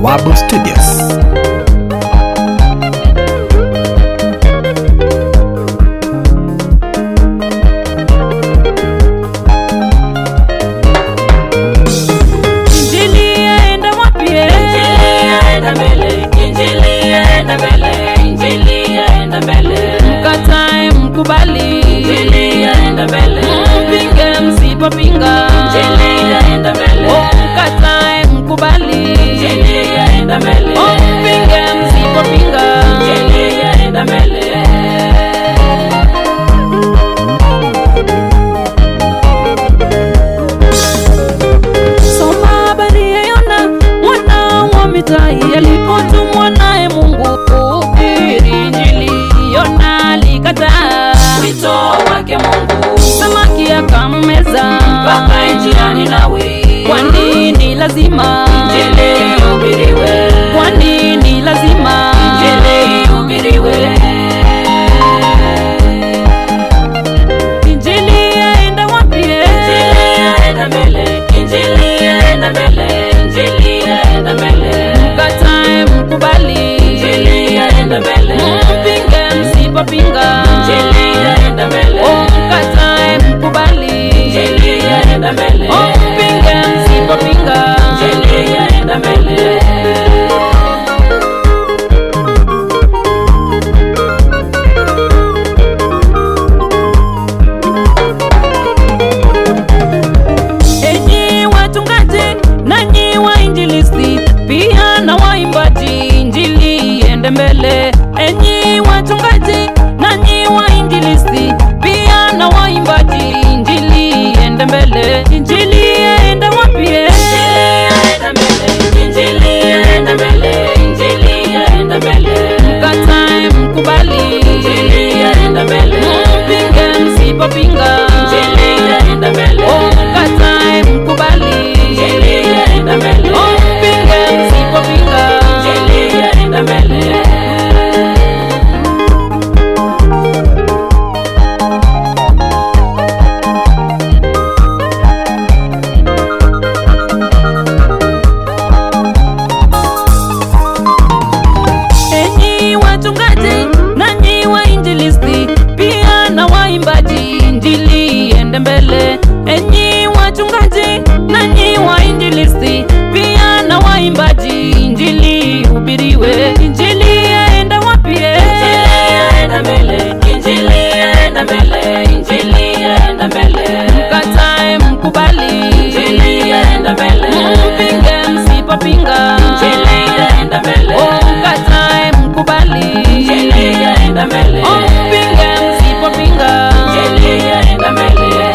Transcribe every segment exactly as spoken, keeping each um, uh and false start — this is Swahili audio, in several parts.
Bawabu Studios. Mkatae mkubali, Injili yaenda mbele. mpinge msipopinga, Injili yaenda mbele. Mkatae mkubali, Injili yaenda mbele. mpinge msipopinga, Injili yaenda mbele. Soma habari ya Yona mwana wa Mitai alipotumwa naye Mungu kuhubiri Injili. Yona alikataa Wito wake Mungu, samaki akammeza mpaka njiani Nawi. Kwa nini lazima Injili ihubiriwe? Kwa nini lazima Injili ihubiriwe? Injili yaenda wapi? Injili yaenda mbele. Injili yaenda mbele. Injili yaenda mbele. Mkatae mkubali, Injili yaenda mbele. mpinge msipopinga, Injili yaenda mbele. Mkatae mkubali, Injili yaenda mbele. mpinge msipopinga, Injili yaenda mbele. Enyi watungaji nanyi wainjilisti pia na waimbaji, Injili iende mbele. Enyi watungaji nanyi wainjilisti pia na waimbaji, Injili iende mbele. Injili yaenda wapi? Yaenda mbele. Injili yaenda mbele. Injili yaenda mbele. Mkatae mkubali, Injili yaenda mbele. mpinge msipopinga, Injili yaenda mbele. Mkatae mkubali, Injili yaenda mbele. mpinge msipopinga, Injili yaenda mbele. Enyi wachungaji nanyi wainjilisti pia na waimbaji, Injili iende mbele. Enyi wachungaji nanyi wainjilisti pia na waimbaji, Injili ihubiriwe. Injili yaenda wapi? Injili yaenda mbele. Injili yaenda mbele. Injili yaenda mbele. Mkatae mkubali, Injili yaenda mbele. mpinge msipopinga, Injili yaenda mbele. Mkatae mkubali, Injili yaenda mbele. mpinge msipopinga, Injili yaenda mbele.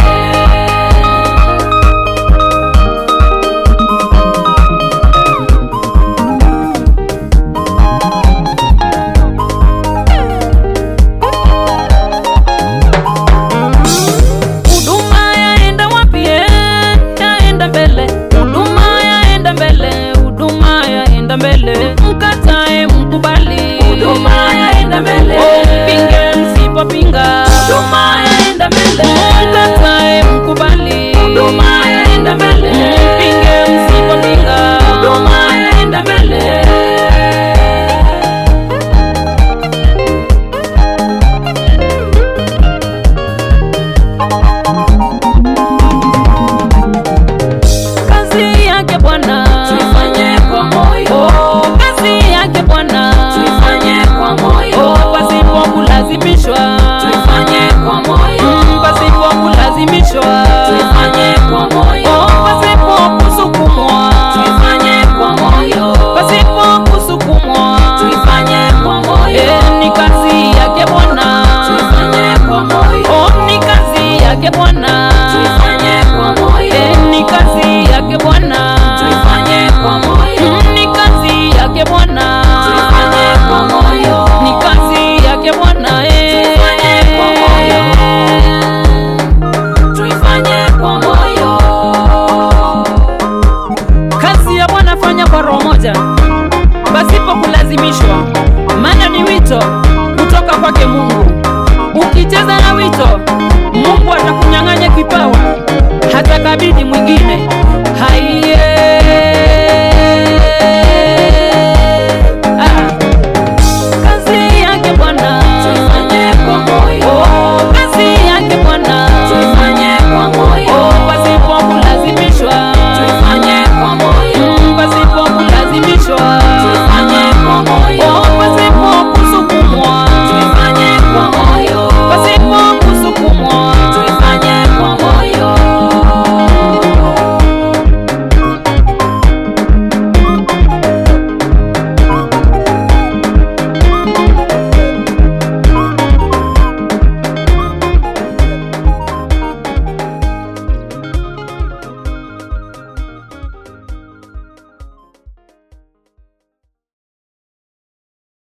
Huduma yaenda wapi? Yaenda mbele. Huduma yaenda mbele. Huduma yaenda mbele. Mkatae mkubali, Huduma yaenda mbele.